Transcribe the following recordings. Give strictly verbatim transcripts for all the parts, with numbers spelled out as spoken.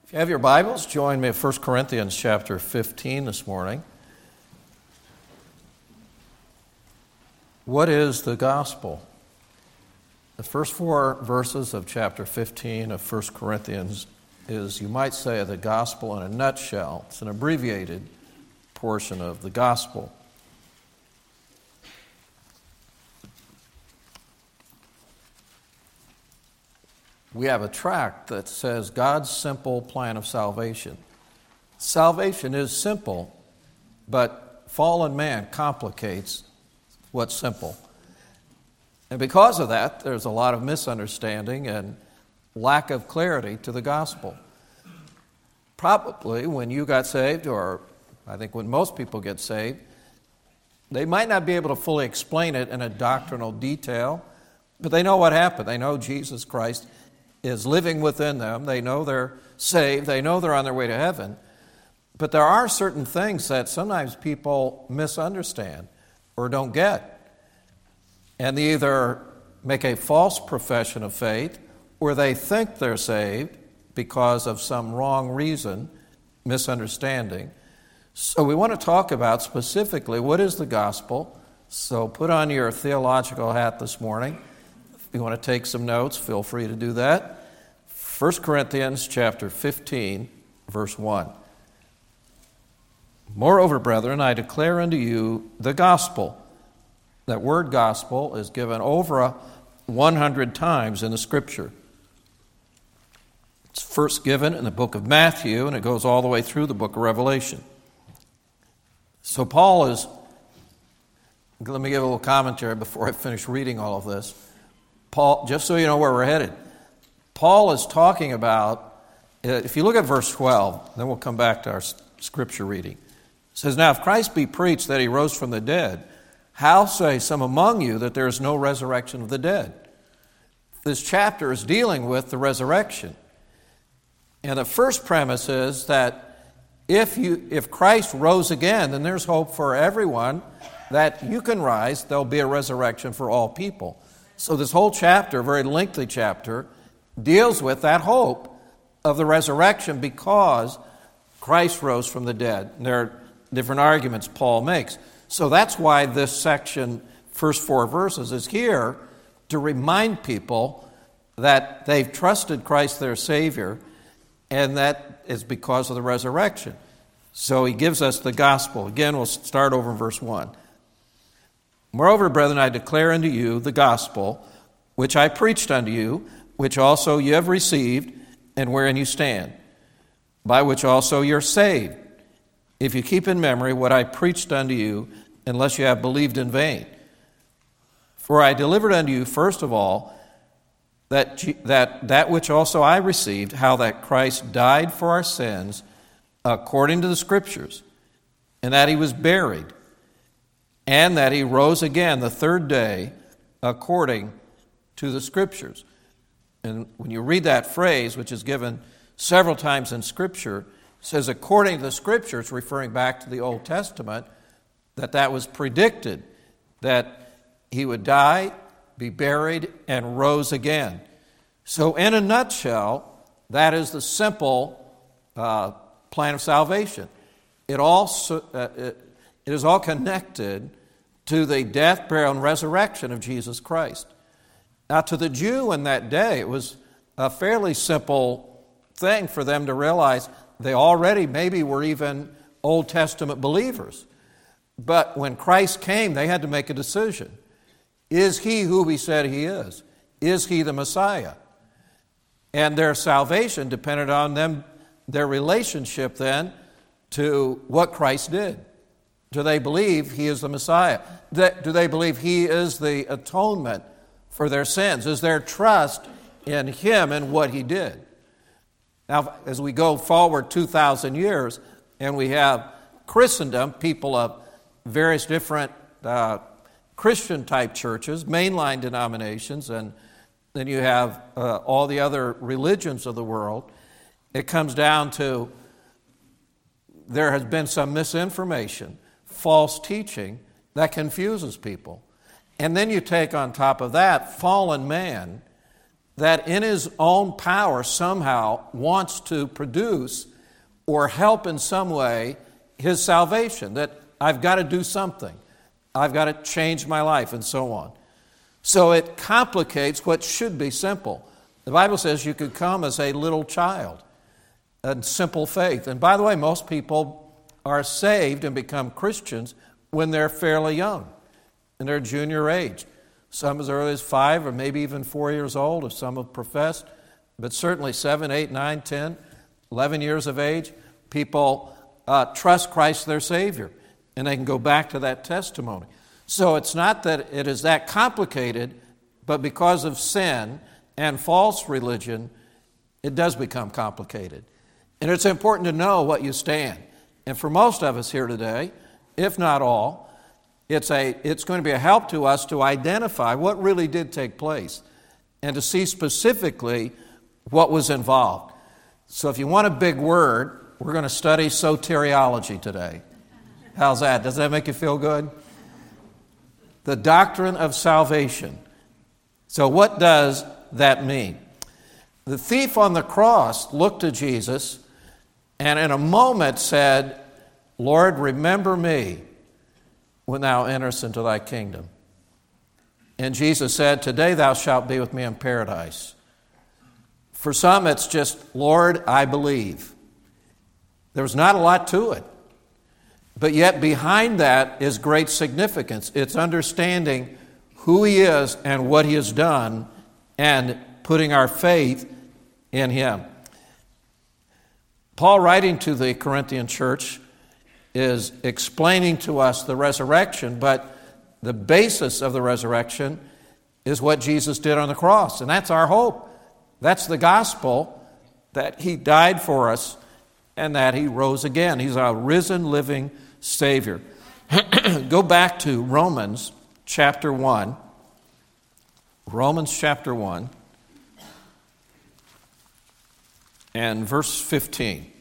If you have your Bibles, join me at First Corinthians chapter fifteen this morning. What is the gospel? The first four verses of chapter fifteen of First Corinthians is, you might say, the gospel in a nutshell. It's an abbreviated portion of the gospel. We have a tract that says God's simple plan of salvation. Salvation is simple, but fallen man complicates what's simple. And because of that, there's a lot of misunderstanding and lack of clarity to the gospel. Probably when you got saved, or I think when most people get saved, they might not be able to fully explain it in a doctrinal detail, but they know what happened. They know Jesus Christ is living within them. They know they're saved. They know they're on their way to heaven. But there are certain things that sometimes people misunderstand or don't get. And they either make a false profession of faith, or they think they're saved because of some wrong reason, misunderstanding. So we want to talk about specifically what is the gospel. So put on your theological hat this morning. If you want to take some notes, feel free to do that. First Corinthians chapter fifteen, verse one. Moreover, brethren, I declare unto you the gospel. That word gospel is given over a one hundred times in the Scripture. It's first given in the book of Matthew, and it goes all the way through the book of Revelation. So Paul is, let me give a little commentary before I finish reading all of this. Paul, just so you know where we're headed, Paul is talking about, if you look at verse twelve, then we'll come back to our scripture reading. It says, now if Christ be preached that he rose from the dead, how say some among you that there is no resurrection of the dead? This chapter is dealing with the resurrection. And the first premise is that if you if Christ rose again, then there's hope for everyone that you can rise. There'll be a resurrection for all people. So this whole chapter, very lengthy chapter, deals with that hope of the resurrection because Christ rose from the dead. And there are different arguments Paul makes. So that's why this section, first four verses, is here to remind people that they've trusted Christ their Savior, and that is because of the resurrection. So he gives us the gospel. Again, we'll start over in verse one. Moreover, brethren, I declare unto you the gospel, which I preached unto you, which also ye have received, and wherein you stand, by which also you're saved, if you keep in memory what I preached unto you, unless you have believed in vain. For I delivered unto you, first of all, that, that, that which also I received, how that Christ died for our sins, according to the Scriptures, and that he was buried, and that he rose again the third day according to the Scriptures. And when you read that phrase, which is given several times in Scripture, it says according to the Scriptures, referring back to the Old Testament, that that was predicted, that he would die, be buried, and rose again. So in a nutshell, that is the simple uh, plan of salvation. It all uh, it, it is all connected to the death, burial, and resurrection of Jesus Christ. Now, to the Jew in that day, it was a fairly simple thing for them to realize they already maybe were even Old Testament believers. But when Christ came, they had to make a decision. Is he who he said he is? Is he the Messiah? And their salvation depended on them, their relationship then to what Christ did. Do they believe he is the Messiah? Do they believe he is the atonement for their sins? Is their trust in him and what he did? Now, as we go forward two thousand years, and we have Christendom, people of various different uh, Christian-type churches, mainline denominations, and then you have uh, all the other religions of the world, it comes down to there has been some misinformation, false teaching that confuses people. And then you take on top of that fallen man that in his own power somehow wants to produce or help in some way his salvation, that I've got to do something. I've got to change my life and so on. So it complicates what should be simple. The Bible says you could come as a little child in simple faith. And by the way, most people are saved and become Christians when they're fairly young, in their junior age. Some as early as five or maybe even four years old, if some have professed, but certainly seven, eight, nine, ten, eleven years of age, people uh, trust Christ their Savior, and they can go back to that testimony. So it's not that it is that complicated, but because of sin and false religion, it does become complicated. And it's important to know what you stand. And for most of us here today, if not all, It's a. It's going to be a help to us to identify what really did take place and to see specifically what was involved. So if you want a big word, we're going to study soteriology today. How's that? Does that make you feel good? The doctrine of salvation. So what does that mean? The thief on the cross looked to Jesus and in a moment said, "Lord, remember me when thou enterest into thy kingdom." And Jesus said, "Today thou shalt be with me in paradise." For some, it's just, "Lord, I believe." There's not a lot to it. But yet behind that is great significance. It's understanding who he is and what he has done and putting our faith in him. Paul, writing to the Corinthian church, is explaining to us the resurrection, but the basis of the resurrection is what Jesus did on the cross, and that's our hope. That's the gospel, that he died for us and that he rose again. He's our risen, living Savior. Go back to Romans chapter one. Romans chapter one and verse fifteen.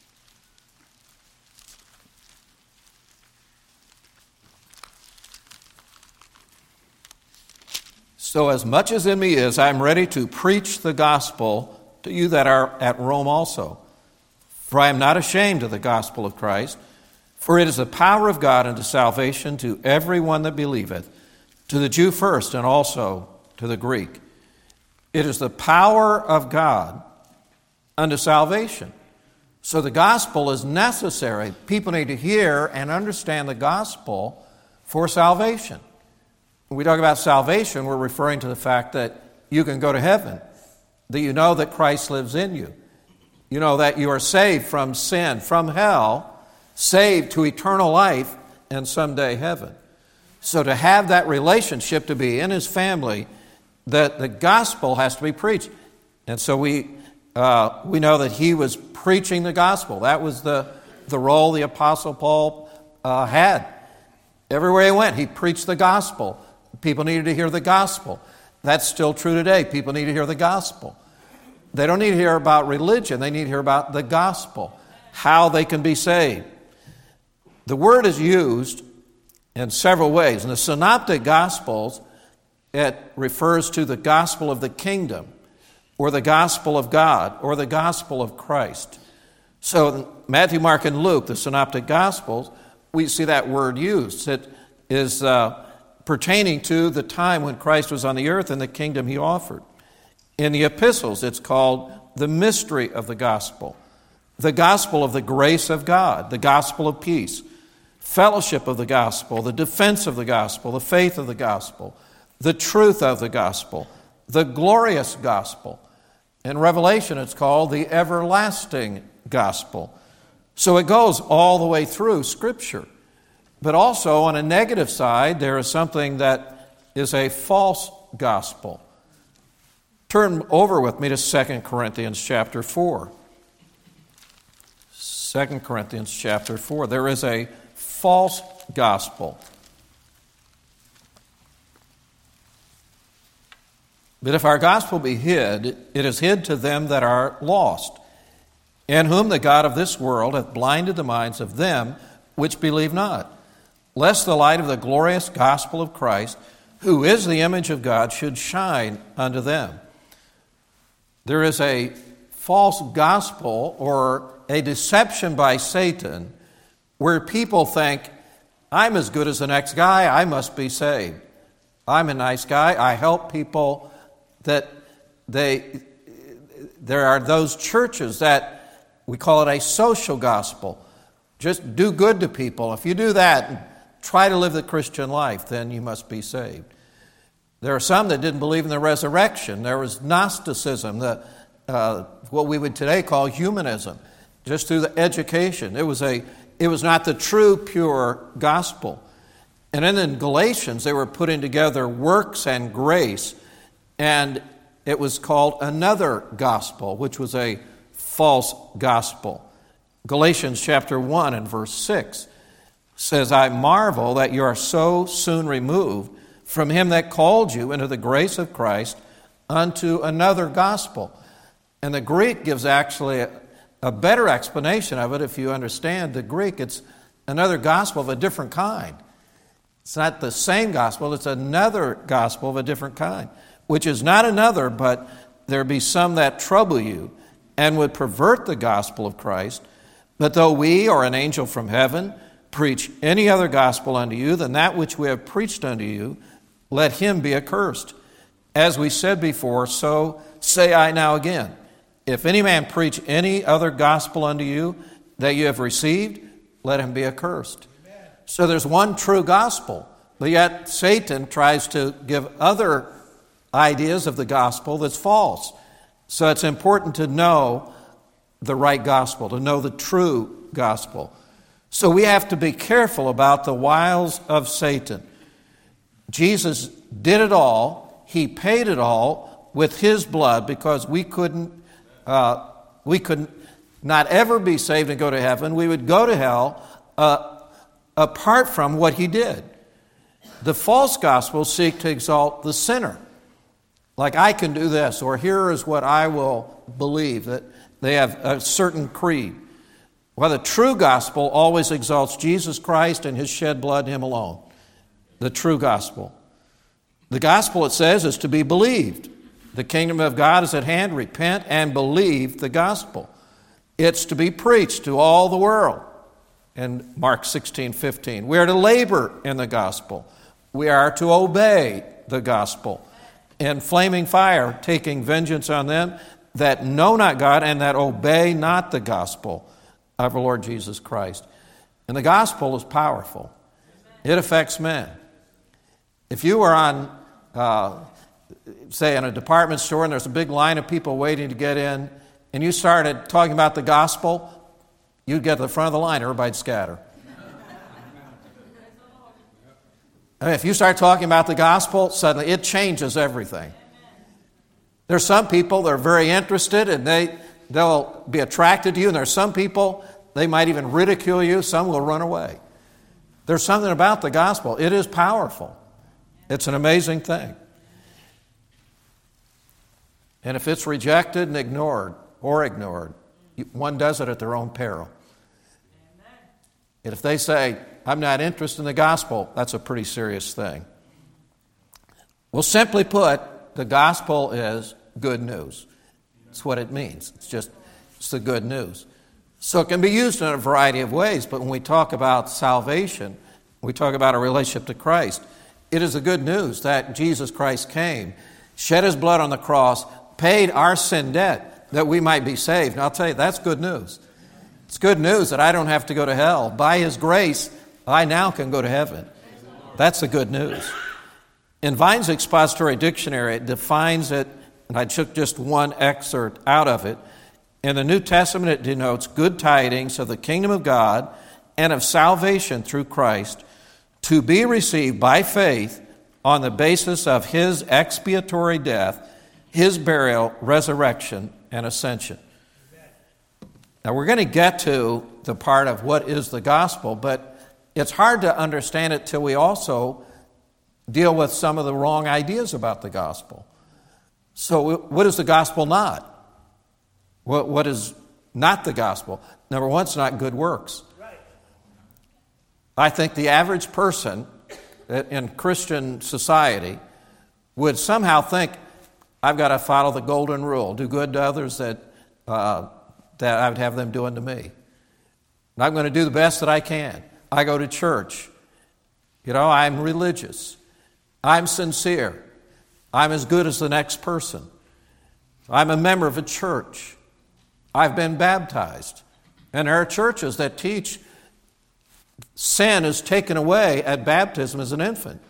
So as much as in me is, I am ready to preach the gospel to you that are at Rome also. For I am not ashamed of the gospel of Christ, for it is the power of God unto salvation to everyone that believeth, to the Jew first and also to the Greek. It is the power of God unto salvation. So the gospel is necessary. People need to hear and understand the gospel for salvation. When we talk about salvation, we're referring to the fact that you can go to heaven, that you know that Christ lives in you. You know that you are saved from sin, from hell, saved to eternal life, and someday heaven. So to have that relationship, to be in his family, that the gospel has to be preached. And so we uh, we know that he was preaching the gospel. That was the, the role the Apostle Paul uh, had. Everywhere he went, he preached the gospel. People needed to hear the gospel. That's still true today. People need to hear the gospel. They don't need to hear about religion. They need to hear about the gospel, how they can be saved. The word is used in several ways. In the Synoptic Gospels, it refers to the gospel of the kingdom, or the gospel of God, or the gospel of Christ. So in Matthew, Mark, and Luke, the Synoptic Gospels, we see that word used. It is uh, pertaining to the time when Christ was on the earth and the kingdom he offered. In the epistles, it's called the mystery of the gospel, the gospel of the grace of God, the gospel of peace, fellowship of the gospel, the defense of the gospel, the faith of the gospel, the truth of the gospel, the glorious gospel. In Revelation, it's called the everlasting gospel. So it goes all the way through Scripture. But also on a negative side, there is something that is a false gospel. Turn over with me to Second Corinthians chapter four. Second Corinthians chapter four. There is a false gospel. But if our gospel be hid, it is hid to them that are lost, in whom the God of this world hath blinded the minds of them which believe not, lest the light of the glorious gospel of Christ, who is the image of God, should shine unto them. there is a false gospel or a deception by Satan where people think, I'm as good as the next guy, I must be saved. I'm a nice guy, I help people. That they, there are those churches that we call it a social gospel. Just do good to people. If you do that and try to live the Christian life, then you must be saved. There are some that didn't believe in the resurrection. There was Gnosticism, the, uh, what we would today call humanism, just through the education. It was a, it was not the true, pure gospel. And then in Galatians, they were putting together works and grace, and it was called another gospel, which was a false gospel. Galatians chapter one and verse six says, I marvel that you are so soon removed from him that called you into the grace of Christ unto another gospel. And the Greek gives actually a, a better explanation of it if you understand the Greek. It's another gospel of a different kind. It's not the same gospel, it's another gospel of a different kind, which is not another, but there be some that trouble you and would pervert the gospel of Christ. But though we or an angel from heaven preach any other gospel unto you than that which we have preached unto you, let him be accursed. As we said before, so say I now again. If any man preach any other gospel unto you that you have received, let him be accursed. Amen. So there's one true gospel, but yet Satan tries to give other ideas of the gospel that's false. So it's important to know the right gospel, to know the true gospel. So we have to be careful about the wiles of Satan. Jesus did it all. He paid it all with his blood because we couldn't, uh, we could not ever be saved and go to heaven. We would go to hell uh, apart from what he did. The false gospels seek to exalt the sinner. Like, I can do this, or here is what I will believe, that they have a certain creed. Well, the true gospel always exalts Jesus Christ and his shed blood, him alone. The true gospel. The gospel, it says, is to be believed. The kingdom of God is at hand. Repent and believe the gospel. It's to be preached to all the world. In Mark sixteen fifteen, we are to labor in the gospel. We are to obey the gospel. In flaming fire, taking vengeance on them that know not God and that obey not the gospel of our Lord Jesus Christ. And the gospel is powerful. It affects men. If you were on, uh, say, in a department store and there's a big line of people waiting to get in, and you started talking about the gospel, you'd get to the front of the line, everybody'd scatter. I mean, if you start talking about the gospel, suddenly it changes everything. There's some people that are very interested and they, they'll be attracted to you, and there's some people, they might even ridicule you, some will run away. There's something about the gospel. It is powerful. It's an amazing thing. And if it's rejected and ignored, or ignored, one does it at their own peril. And if they say, I'm not interested in the gospel, that's a pretty serious thing. Well, simply put, the gospel is good news. That's what it means. It's just, it's the good news. So it can be used in a variety of ways, but when we talk about salvation, we talk about a relationship to Christ, it is the good news that Jesus Christ came, shed his blood on the cross, paid our sin debt that we might be saved. And I'll tell you, that's good news. It's good news that I don't have to go to hell. By his grace, I now can go to heaven. That's the good news. In Vine's Expository Dictionary, it defines it, and I took just one excerpt out of it. In the New Testament, it denotes good tidings of the kingdom of God and of salvation through Christ to be received by faith on the basis of his expiatory death, his burial, resurrection, and ascension. Now, we're going to get to the part of what is the gospel, but it's hard to understand it till we also deal with some of the wrong ideas about the gospel. So what is the gospel not? What, what is not the gospel? Number one, it's not good works. Right. I think the average person in Christian society would somehow think I've got to follow the golden rule, do good to others that, uh, that I would have them do unto me. And I'm going to do the best that I can. I go to church. You know, I'm religious. I'm sincere. I'm as good as the next person. I'm a member of a church. I've been baptized. And there are churches that teach sin is taken away at baptism as an infant.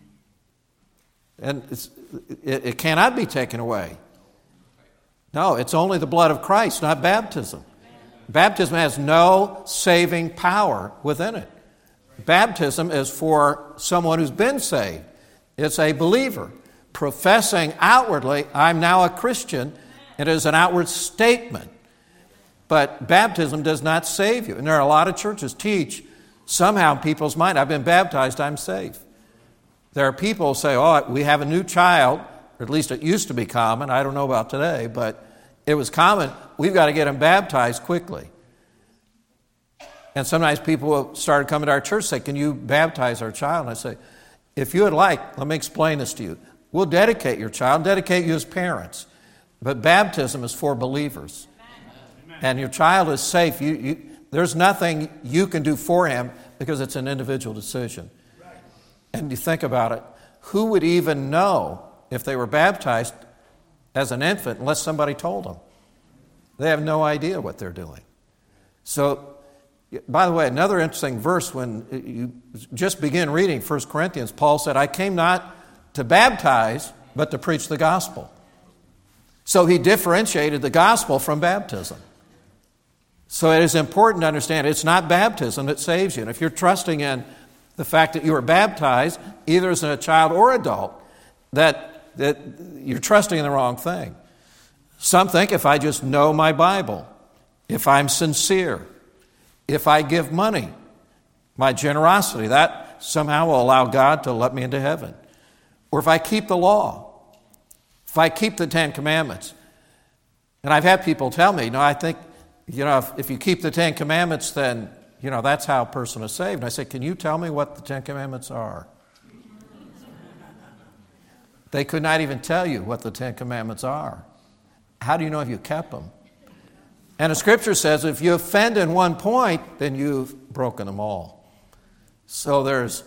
And it's, it, it cannot be taken away. No, it's only the blood of Christ, not baptism. Baptism has no saving power within it. Baptism is for someone who's been saved. It's a believer professing outwardly, I'm now a Christian. It is an outward statement. But baptism does not save you. And there are a lot of churches teach somehow in people's mind, I've been baptized, I'm safe. There are people who say, oh, we have a new child, or at least it used to be common. I don't know about today, but it was common. We've got to get him baptized quickly. And sometimes people started coming to our church and say, can you baptize our child? And I say, if you would like, let me explain this to you. We'll dedicate your child, dedicate you as parents. But baptism is for believers. Amen. And your child is safe. You, you, there's nothing you can do for him because it's an individual decision. Right. And you think about it, who would even know if they were baptized as an infant unless somebody told them? They have no idea what they're doing. So, by the way, another interesting verse, when you just begin reading First Corinthians, Paul said, I came not to baptize, but to preach the gospel. So he differentiated the gospel from baptism. So it is important to understand it's not baptism that saves you. And if you're trusting in the fact that you were baptized, either as a child or adult, that, that you're trusting in the wrong thing. Some think if I just know my Bible, if I'm sincere, if I give money, my generosity, that somehow will allow God to let me into heaven. Or if I keep the law, if I keep the Ten Commandments. And I've had people tell me, no, I think, you know, if, if you keep the Ten Commandments, then, you know, that's how a person is saved. And I say, can you tell me what the Ten Commandments are? They could not even tell you what the Ten Commandments are. How do you know if you kept them? And the Scripture says if you offend in one point, then you've broken them all. So there's,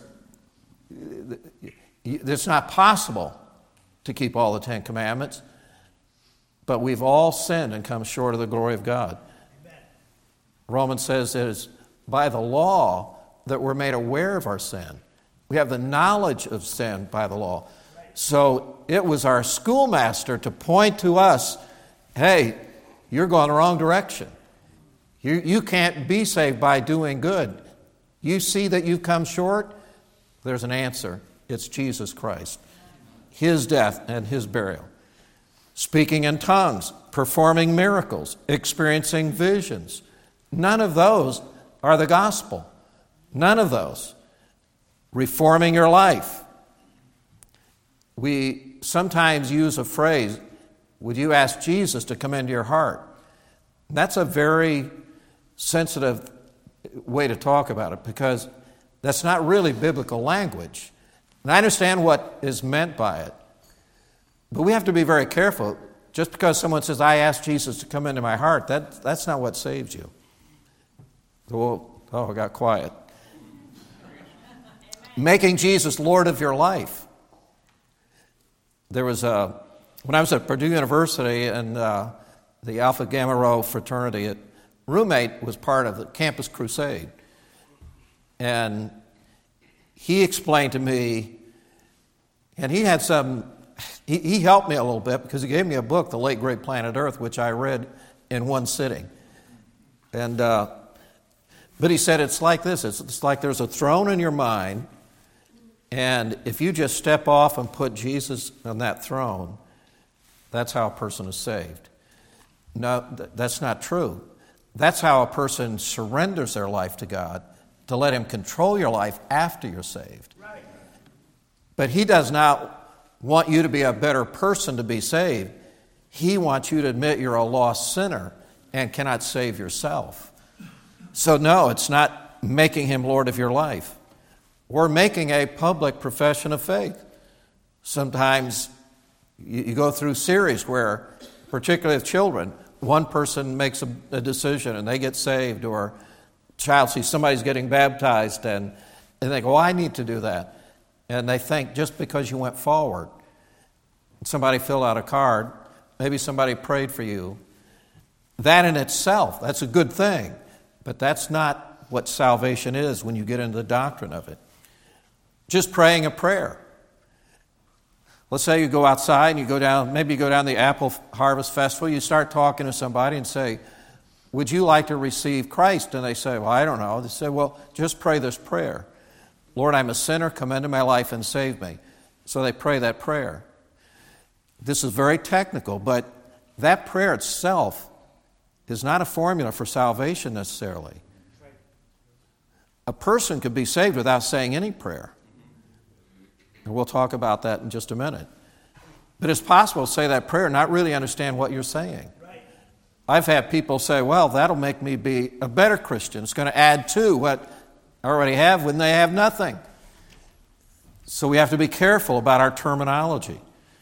it's not possible to keep all the Ten Commandments, but we've all sinned and come short of the glory of God. Amen. Romans says it is by the law that we're made aware of our sin. We have the knowledge of sin by the law. So it was our schoolmaster to point to us, hey, you're going the wrong direction. You, you can't be saved by doing good. You see that you've come short? There's an answer. It's Jesus Christ. His death and His burial. Speaking in tongues, performing miracles, experiencing visions. None of those are the gospel. None of those. Reforming your life. We sometimes use a phrase, would you ask Jesus to come into your heart? That's a very sensitive way to talk about it because that's not really biblical language. And I understand what is meant by it. But we have to be very careful. Just because someone says, I asked Jesus to come into my heart, that, that's not what saves you. Oh, oh, I got quiet. Making Jesus Lord of your life. There was a, when I was at Purdue University and uh, the Alpha Gamma Rho fraternity, a roommate was part of the Campus Crusade. And he explained to me, and he had some, he, he helped me a little bit because he gave me a book, The Late Great Planet Earth, which I read in one sitting. And, uh, but he said it's like this, it's, it's like there's a throne in your mind, and if you just step off and put Jesus on that throne, that's how a person is saved. No, th- that's not true. That's how a person surrenders their life to God, to let Him control your life after you're saved. Right. But He does not want you to be a better person to be saved. He wants you to admit you're a lost sinner and cannot save yourself. So no, it's not making Him Lord of your life. We're making a public profession of faith. Sometimes You, you go through series where, particularly with children, one person makes a, a decision and they get saved, or a child sees somebody's getting baptized and, and they go, oh, I need to do that. And they think just because you went forward, somebody filled out a card, maybe somebody prayed for you, that in itself, that's a good thing. But that's not what salvation is when you get into the doctrine of it. Just praying a prayer. Let's say you go outside and you go down, maybe you go down the Apple Harvest Festival, you start talking to somebody and say, would you like to receive Christ? And they say, well, I don't know. They say, well, just pray this prayer. Lord, I'm a sinner, come into my life and save me. So they pray that prayer. This is very technical, but that prayer itself is not a formula for salvation necessarily. A person could be saved without saying any prayer. And we'll talk about that in just a minute. But it's possible to say that prayer and not really understand what you're saying. I've had people say, well, that'll make me be a better Christian. It's going to add to what I already have when they have nothing. So we have to be careful about our terminology.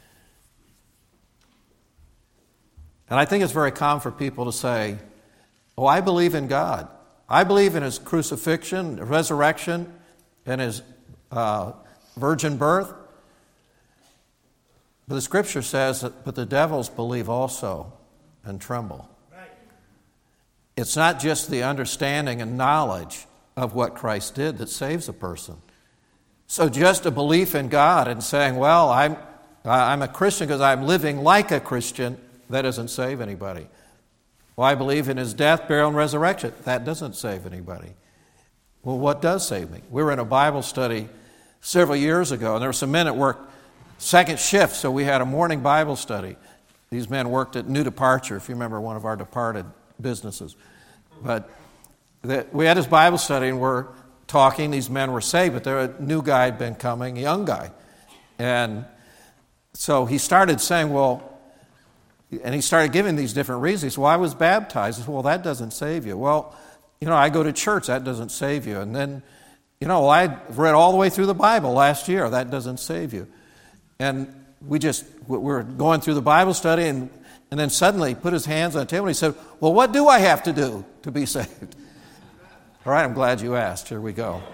And I think it's very common for people to say, oh, I believe in God. I believe in His crucifixion, resurrection, and His uh, virgin birth. But the Scripture says that, but the devils believe also and tremble. Right. It's not just the understanding and knowledge of what Christ did that saves a person. So just a belief in God and saying, well, I'm, I'm a Christian because I'm living like a Christian, that doesn't save anybody. Well, I believe in His death, burial, and resurrection. That doesn't save anybody. Well, what does save me? We were in a Bible study several years ago, and there were some men that worked second shift, so we had a morning Bible study. These men worked at New Departure, if you remember, one of our departed businesses. But the, we had this Bible study, and we're talking. These men were saved, but there a new guy had been coming, a young guy. And so he started saying, well, and he started giving these different reasons. He said, well, I was baptized. I said, well, that doesn't save you. Well, you know, I go to church. That doesn't save you. And then, you know, well, I read all the way through the Bible last year. That doesn't save you. And we just, we were going through the Bible study, and, and then suddenly he put his hands on the table and he said, well, what do I have to do to be saved? All right, I'm glad you asked. Here we go.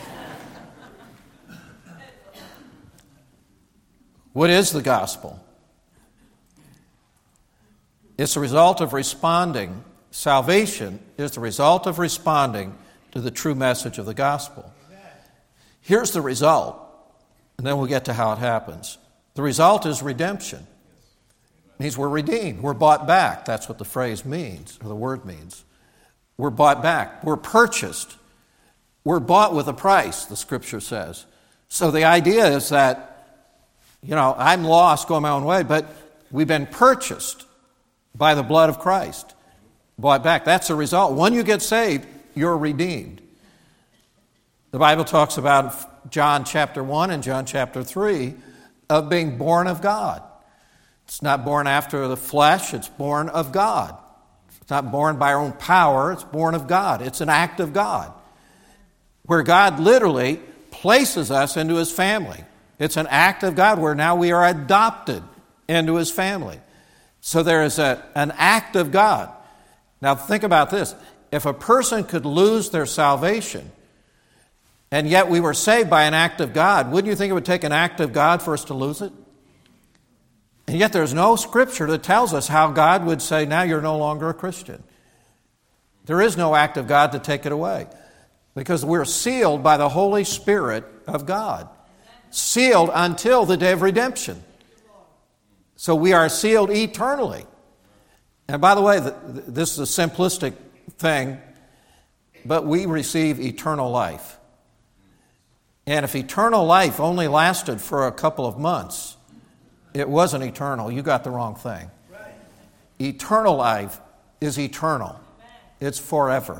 What is the gospel? It's the result of responding. Salvation is the result of responding to the true message of the gospel. Here's the result, and then we'll get to how it happens. The result is redemption. It means we're redeemed. We're bought back. That's what the phrase means, or the word means. We're bought back. We're purchased. We're bought with a price, the Scripture says. So the idea is that, you know, I'm lost, going my own way, but we've been purchased by the blood of Christ, bought back. That's the result. When you get saved, you're redeemed. The Bible talks about John chapter one and John chapter three of being born of God. It's not born after the flesh, it's born of God. It's not born by our own power, it's born of God. It's an act of God, where God literally places us into His family. It's an act of God where now we are adopted into His family. So there is a, an act of God. Now think about this. If a person could lose their salvation, and yet we were saved by an act of God, wouldn't you think it would take an act of God for us to lose it? And yet there's no Scripture that tells us how God would say, now you're no longer a Christian. There is no act of God to take it away, because we're sealed by the Holy Spirit of God. Sealed until the day of redemption. So we are sealed eternally. And by the way, this is a simplistic thing, but we receive eternal life. And if eternal life only lasted for a couple of months, it wasn't eternal. You got the wrong thing. Eternal life is eternal. It's forever.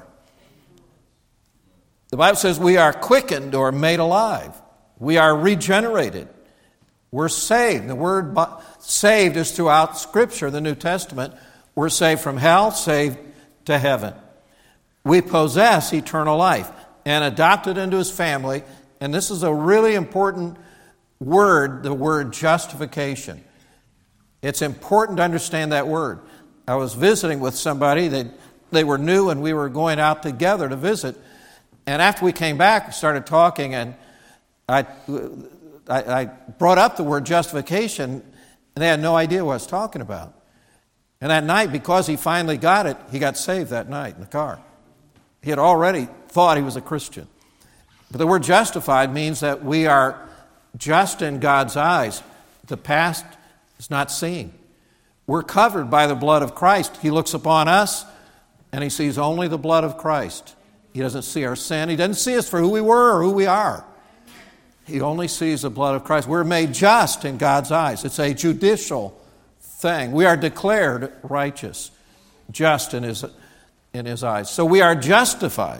The Bible says we are quickened or made alive. We are regenerated. We're saved. The word saved is throughout Scripture, the New Testament. We're saved from hell, saved to heaven. We possess eternal life and adopted into His family. And this is a really important word, the word justification. It's important to understand that word. I was visiting with somebody that they were new, and we were going out together to visit. And after we came back, we started talking, and I, I, I brought up the word justification, and they had no idea what I was talking about. And that night, because he finally got it, he got saved that night in the car. He had already thought he was a Christian. But the word justified means that we are just in God's eyes. The past is not seen. We're covered by the blood of Christ. He looks upon us, and he sees only the blood of Christ. He doesn't see our sin. He doesn't see us for who we were or who we are. He only sees the blood of Christ. We're made just in God's eyes. It's a judicial thing. We are declared righteous, just in his, in his eyes. So we are justified.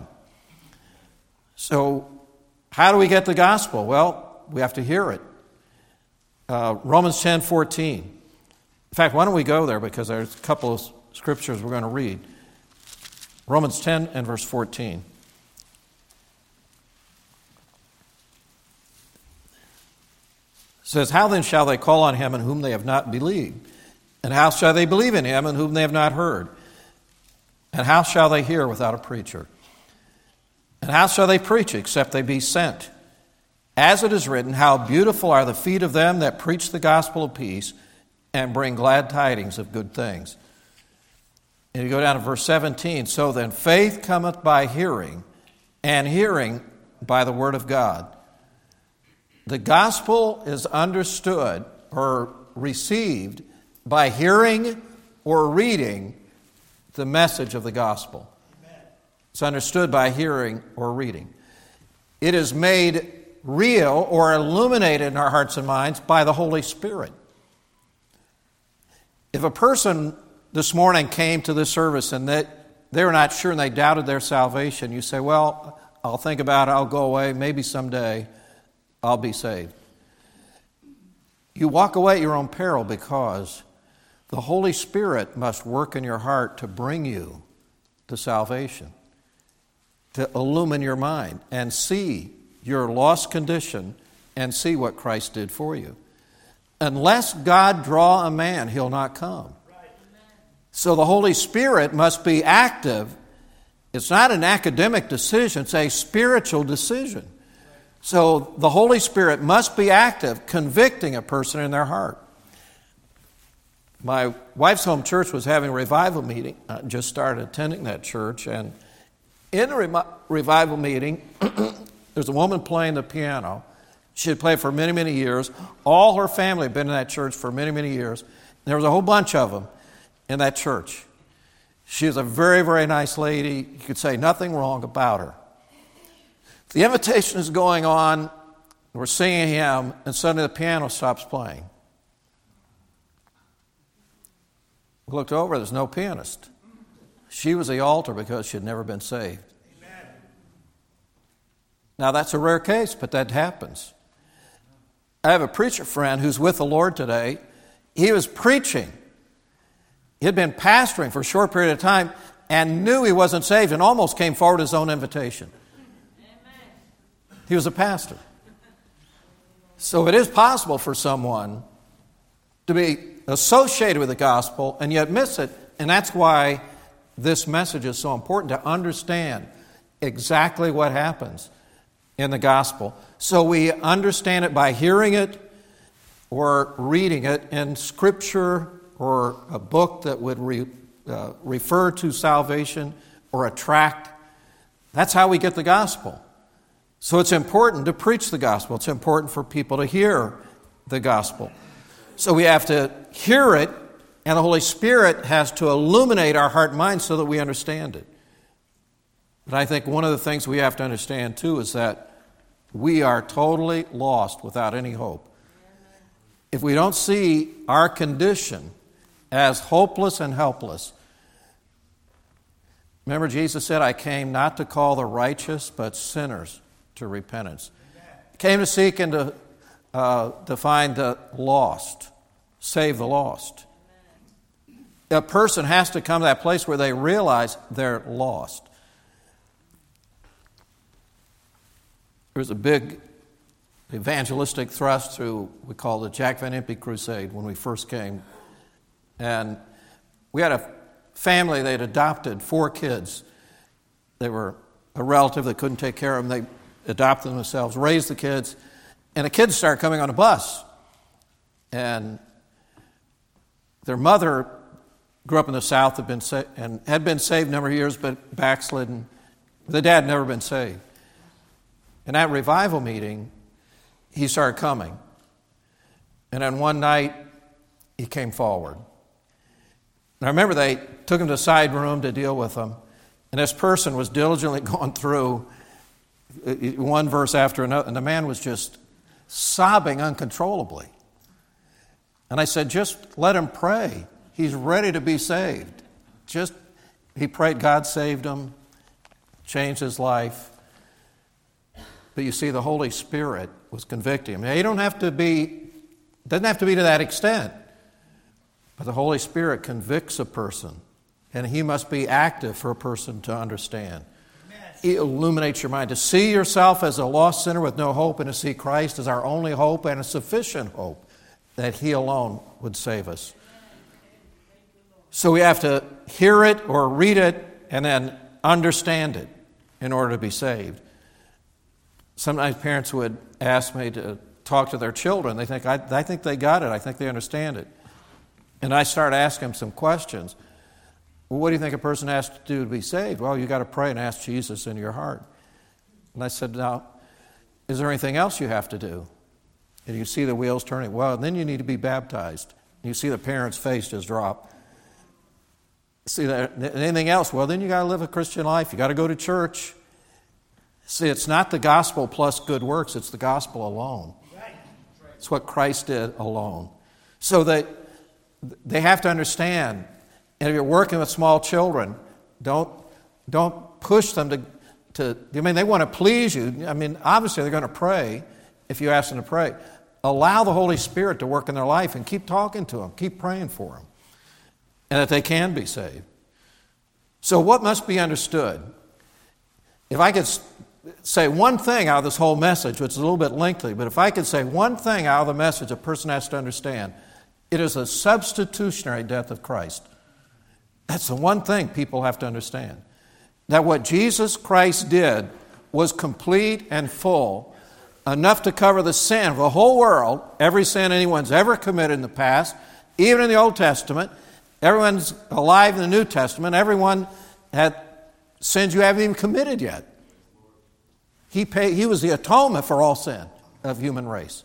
So how do we get the gospel? Well, we have to hear it. Uh, Romans ten fourteen. In fact, why don't we go there, because there's a couple of scriptures we're going to read. Romans ten and verse fourteen. It says, how then shall they call on him in whom they have not believed? And how shall they believe in him in whom they have not heard? And how shall they hear without a preacher? And how shall they preach except they be sent? As it is written, how beautiful are the feet of them that preach the gospel of peace and bring glad tidings of good things. And you go down to verse seventeen. So then faith cometh by hearing, and hearing by the word of God. The gospel is understood or received by hearing or reading the message of the gospel. Amen. It's understood by hearing or reading. It is made real or illuminated in our hearts and minds by the Holy Spirit. If a person this morning came to this service and that they were not sure and they doubted their salvation, you say, well, I'll think about it, I'll go away, maybe someday I'll be saved. You walk away at your own peril, because the Holy Spirit must work in your heart to bring you to salvation, to illumine your mind and see your lost condition and see what Christ did for you. Unless God draw a man, he'll not come. So the Holy Spirit must be active. It's not an academic decision, it's a spiritual decision. So the Holy Spirit must be active, convicting a person in their heart. My wife's home church was having a revival meeting. I just started attending that church, and in the re- revival meeting, there's a woman playing the piano. She had played for many, many years. All her family had been in that church for many, many years. There was a whole bunch of them in that church. She was a very, very nice lady. You could say nothing wrong about her. The invitation is going on. We're singing a hymn, and suddenly the piano stops playing. We looked over, there's no pianist. She was the altar because she had never been saved. Amen. Now, that's a rare case, but that happens. I have a preacher friend who's with the Lord today. He was preaching. He had been pastoring for a short period of time and knew he wasn't saved and almost came forward his own invitation. Amen. He was a pastor. So it is possible for someone to be associated with the gospel and yet miss it. And that's why this message is so important, to understand exactly what happens in the gospel. So we understand it by hearing it or reading it in Scripture or a book that would re, uh, refer to salvation or a tract. That's how we get the gospel. So it's important to preach the gospel. It's important for people to hear the gospel. So we have to hear it, and the Holy Spirit has to illuminate our heart and mind so that we understand it. But I think one of the things we have to understand too is that we are totally lost without any hope. If we don't see our condition as hopeless and helpless. Remember, Jesus said, I came not to call the righteous, but sinners to repentance. I came to seek and to, uh, to find the lost, save the lost. A person has to come to that place where they realize they're lost. There was a big evangelistic thrust through, we call the Jack Van Impe Crusade when we first came And we had a family, they'd adopted four kids. They were a relative that couldn't take care of them. They adopted them themselves, raised the kids, and the kids started coming on a bus. And their mother grew up in the South, had been sa- and had been saved a number of years, but backslidden. The dad had never been saved. And at revival meeting, he started coming. And then one night, he came forward. And I remember they took him to a side room to deal with him. And this person was diligently going through one verse after another. And the man was just sobbing uncontrollably. And I said, just let him pray. He's ready to be saved. Just, he prayed, God saved him, changed his life. But you see, the Holy Spirit was convicting him. Now, you don't have to be, doesn't have to be to that extent. But the Holy Spirit convicts a person, and he must be active for a person to understand. He illuminates your mind. To see yourself as a lost sinner with no hope, and to see Christ as our only hope and a sufficient hope, that he alone would save us. So we have to hear it or read it and then understand it in order to be saved. Sometimes parents would ask me to talk to their children. They think, I, I think they got it. I think they understand it. And I start asking them some questions. Well, what do you think a person has to do to be saved? Well, you got to pray and ask Jesus in your heart. And I said, now, is there anything else you have to do? And you see the wheels turning. Well, then you need to be baptized. You see the parent's face just drop. See that, anything else? Well, then you got to live a Christian life. You got to go to church. See, it's not the gospel plus good works. It's the gospel alone. It's what Christ did alone. So that they have to understand. And if you're working with small children, don't don't push them to to. I mean, they want to please you. I mean, obviously they're going to pray if you ask them to pray. Allow the Holy Spirit to work in their life and keep talking to them, keep praying for them, and that they can be saved. So, what must be understood? If I could say one thing out of this whole message, which is a little bit lengthy, but if I could say one thing out of the message a person has to understand, it is a substitutionary death of Christ. That's the one thing people have to understand. That what Jesus Christ did was complete and full, enough to cover the sin of the whole world, every sin anyone's ever committed in the past, even in the Old Testament. Everyone's alive in the New Testament. Everyone had sins you haven't even committed yet. He paid, he was the atonement for all sin of human race.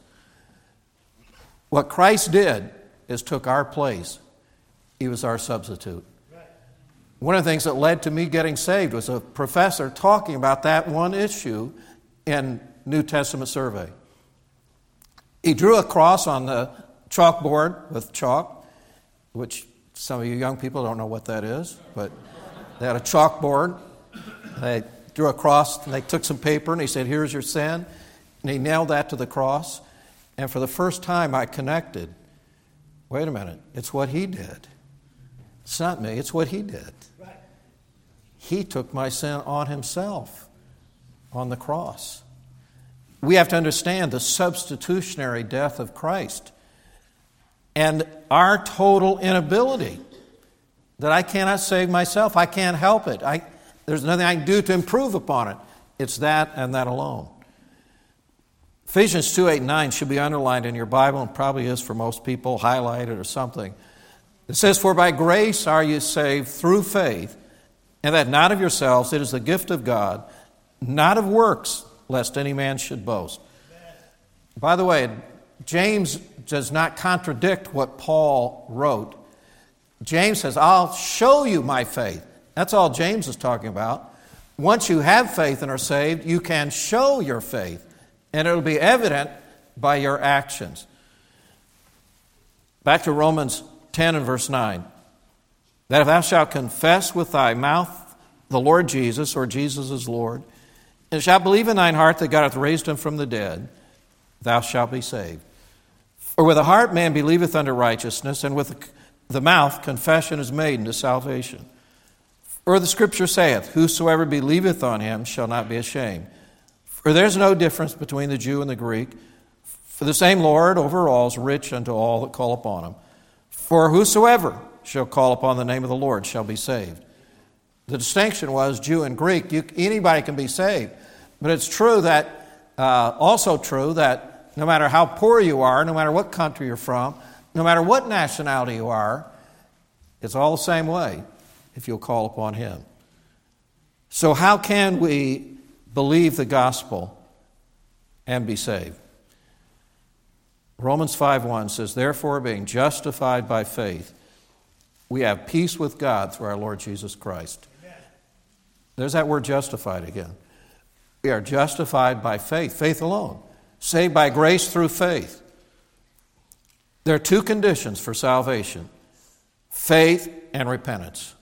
What Christ did is took our place. He was our substitute. One of the things that led to me getting saved was a professor talking about that one issue in New Testament survey. He drew a cross on the chalkboard with chalk, which some of you young people don't know what that is, but they had a chalkboard. They drew a cross, and they took some paper, and he said, here's your sin. And he nailed that to the cross. And for the first time, I connected. Wait a minute, it's what he did. It's not me, it's what he did. He took my sin on himself on the cross. We have to understand the substitutionary death of Christ and our total inability that I cannot save myself. I can't help it. I, there's nothing I can do to improve upon it. It's that and that alone. Ephesians two, eight, and nine should be underlined in your Bible, and probably is for most people, highlighted or something. It says, for by grace are you saved through faith, and that not of yourselves, it is the gift of God, not of works, lest any man should boast. By the way, James does not contradict what Paul wrote. James says, I'll show you my faith. That's all James is talking about. Once you have faith and are saved, you can show your faith, and it'll be evident by your actions. Back to Romans ten and verse nine. That if thou shalt confess with thy mouth the Lord Jesus, or Jesus is Lord, and shalt believe in thine heart that God hath raised him from the dead, thou shalt be saved. For with the heart man believeth unto righteousness, and with the mouth confession is made unto salvation. For the Scripture saith, whosoever believeth on him shall not be ashamed. For there is no difference between the Jew and the Greek. For the same Lord over all is rich unto all that call upon him. For whosoever shall call upon the name of the Lord shall be saved. The distinction was Jew and Greek. You, anybody can be saved. But it's true that, uh, also true that no matter how poor you are, no matter what country you're from, no matter what nationality you are, it's all the same way if you'll call upon Him. So how can we believe the gospel and be saved? Romans five one says, therefore, being justified by faith, we have peace with God through our Lord Jesus Christ. Amen. There's that word justified again. We are justified by faith, faith alone. Saved by grace through faith. There are two conditions for salvation, faith and repentance.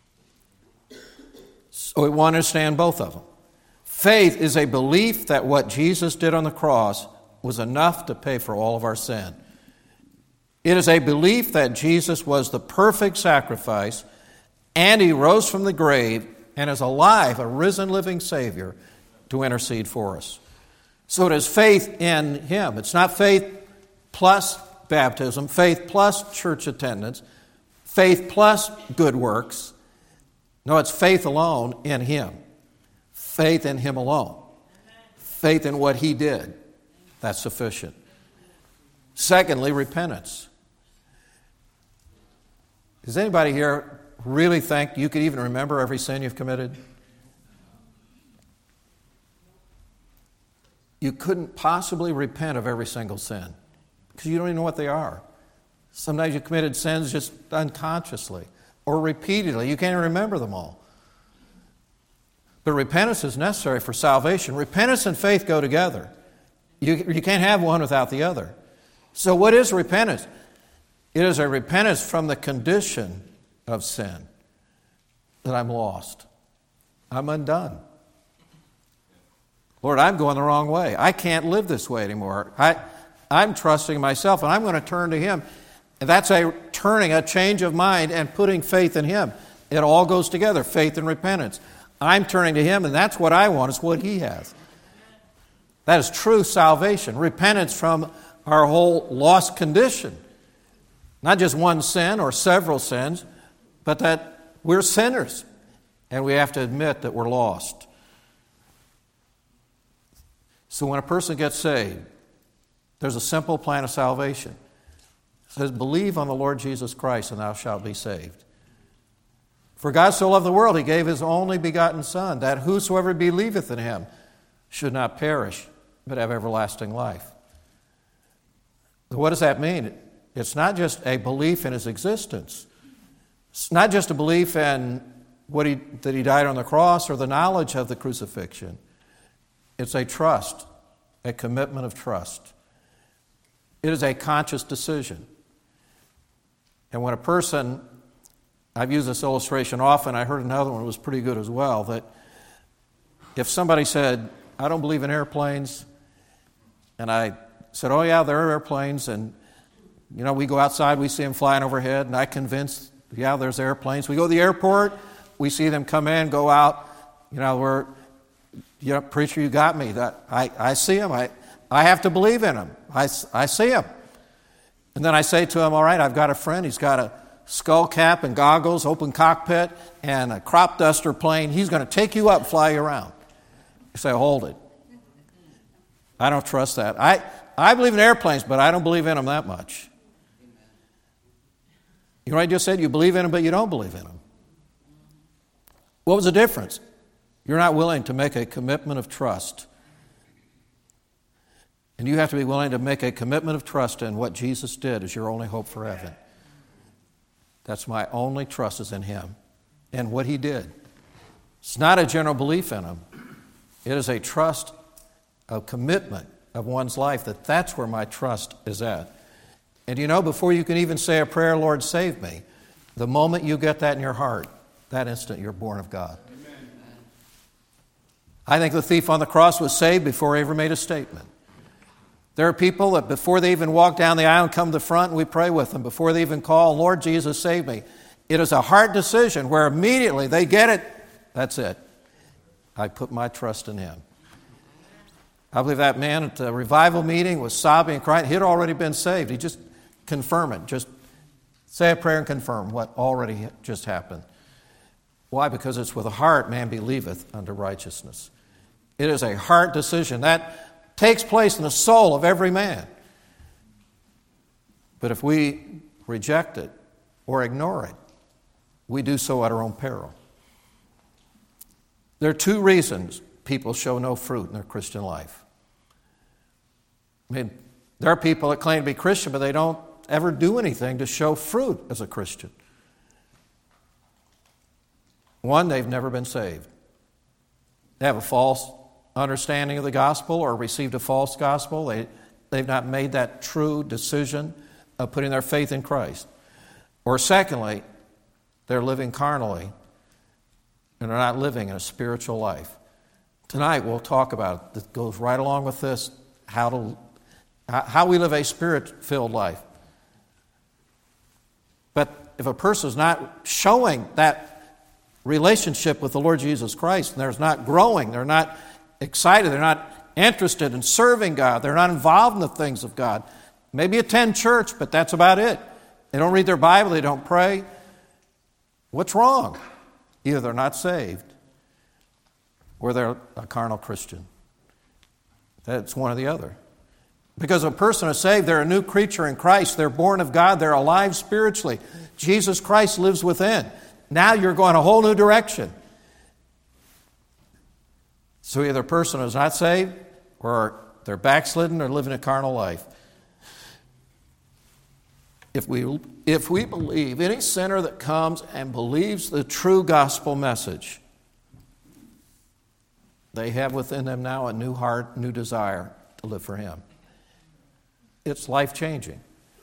So we want to understand both of them. Faith is a belief that what Jesus did on the cross was enough to pay for all of our sin. It is a belief that Jesus was the perfect sacrifice and He rose from the grave and is alive, a risen living Savior, to intercede for us. So it is faith in Him. It's not faith plus baptism, faith plus church attendance, faith plus good works. No, it's faith alone in Him. Faith in Him alone. Faith in what He did. That's sufficient. Secondly, repentance. Does anybody here really think you could even remember every sin you've committed? You couldn't possibly repent of every single sin because you don't even know what they are. Sometimes you committed sins just unconsciously or repeatedly. You can't even remember them all. But repentance is necessary for salvation. Repentance and faith go together. You, you can't have one without the other. So what is repentance? It is a repentance from the condition of sin, that I'm lost. I'm undone. Lord, I'm going the wrong way. I can't live this way anymore. I, I'm trusting myself, and I'm going to turn to Him. And that's a turning, a change of mind, and putting faith in Him. It all goes together, faith and repentance. I'm turning to Him, and that's what I want. It's what He has. That is true salvation. Repentance from our whole lost condition. Not just one sin or several sins, but that we're sinners, and we have to admit that we're lost. So when a person gets saved, there's a simple plan of salvation. It says, believe on the Lord Jesus Christ, and thou shalt be saved. For God so loved the world, He gave His only begotten Son, that whosoever believeth in Him should not perish, but have everlasting life. What does that mean? It's not just a belief in His existence. It's not just a belief in what he, that He died on the cross or the knowledge of the crucifixion. It's a trust, a commitment of trust. It is a conscious decision. And when a person, I've used this illustration often, I heard another one that was pretty good as well, that if somebody said, I don't believe in airplanes, and I said, oh yeah, there are airplanes, and you know, we go outside, we see them flying overhead, and I convinced, yeah, there's airplanes. We go to the airport, we see them come in, go out, you know, we're, you know, preacher, you got me. That I, I see them. I, I have to believe in them. I, I see them. And then I say to him, all right, I've got a friend. He's got a skull cap and goggles, open cockpit, and a crop duster plane. He's going to take you up, fly you around. You say, hold it. I don't trust that. I, I believe in airplanes, but I don't believe in them that much. You know what I just said? You believe in them, but you don't believe in them. What was the difference? You're not willing to make a commitment of trust. And you have to be willing to make a commitment of trust in what Jesus did as your only hope for heaven. That's my only trust is in Him and what He did. It's not a general belief in Him. It is a trust, a commitment of one's life that that's where my trust is at. And you know, before you can even say a prayer, Lord, save me, the moment you get that in your heart, that instant you're born of God. Amen. I think the thief on the cross was saved before he ever made a statement. There are people that before they even walk down the aisle and come to the front and we pray with them, before they even call, Lord Jesus, save me. It is a heart decision where immediately they get it. That's it. I put my trust in Him. I believe that man at the revival meeting was sobbing and crying. He had already been saved. He just confirmed it. Just Say a prayer and confirm what already just happened. Why? Because it's with the heart man believeth unto righteousness. It is a heart decision. That takes place in the soul of every man. But if we reject it or ignore it, we do so at our own peril. There are two reasons people show no fruit in their Christian life. I mean, there are people that claim to be Christian, but they don't ever do anything to show fruit as a Christian. One, they've never been saved. They have a false understanding of the gospel or received a false gospel. They, they've not made that true decision of putting their faith in Christ. Or secondly, they're living carnally and they're not living in a spiritual life. Tonight we'll talk about it. That goes right along with this, how to how we live a spirit-filled life. But if a person is not showing that relationship with the Lord Jesus Christ, and they're not growing, they're not excited, they're not interested in serving God, they're not involved in the things of God, maybe attend church, but that's about it. They don't read their Bible, they don't pray. What's wrong? Either they're not saved or they're a carnal Christian. That's one or the other. Because if a person is saved, they're a new creature in Christ. They're born of God. They're alive spiritually. Jesus Christ lives within. Now you're going a whole new direction. So either a person is not saved or they're backslidden or living a carnal life. If we, if we believe, any sinner that comes and believes the true gospel message, they have within them now a new heart, new desire to live for Him. It's life-changing.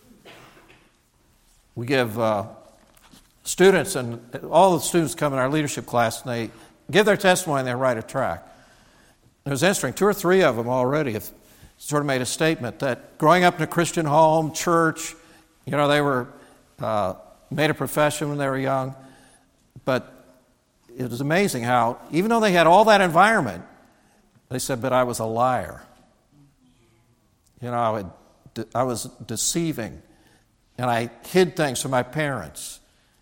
We give uh, students, and all the students come in our leadership class, and they give their testimony and they write a tract. It was interesting, two or three of them already have sort of made a statement that growing up in a Christian home, church, you know, they were uh, made a profession when they were young, but it was amazing how, even though they had all that environment, they said, but I was a liar. You know, I would I was deceiving, and I hid things from my parents.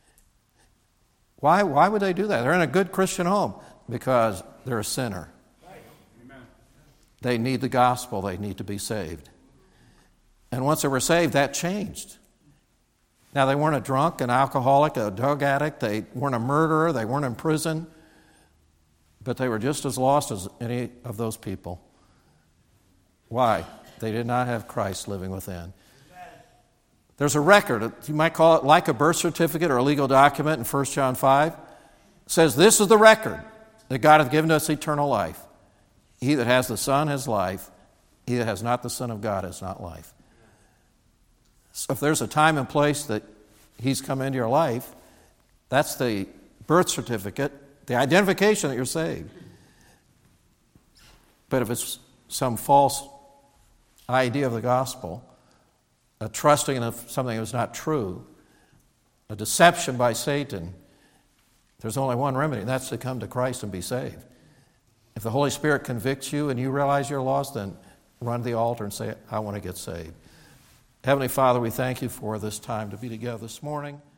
Why, why would they do that? They're in a good Christian home because they're a sinner. Amen. They need the gospel. They need to be saved. And once they were saved, that changed. Now, they weren't a drunk, an alcoholic, a drug addict. They weren't a murderer. They weren't in prison. But they were just as lost as any of those people. Why? They did not have Christ living within. There's a record, you might call it like a birth certificate or a legal document in First John five. It says, this is the record that God hath given us eternal life. He that has the Son has life. He that has not the Son of God has not life. So if there's a time and place that He's come into your life, that's the birth certificate, the identification that you're saved. But if it's some false idea of the gospel, a trusting in something that was not true, a deception by Satan, there's only one remedy, and that's to come to Christ and be saved. If the Holy Spirit convicts you and you realize you're lost, then run to the altar and say, I want to get saved. Heavenly Father, we thank You for this time to be together this morning.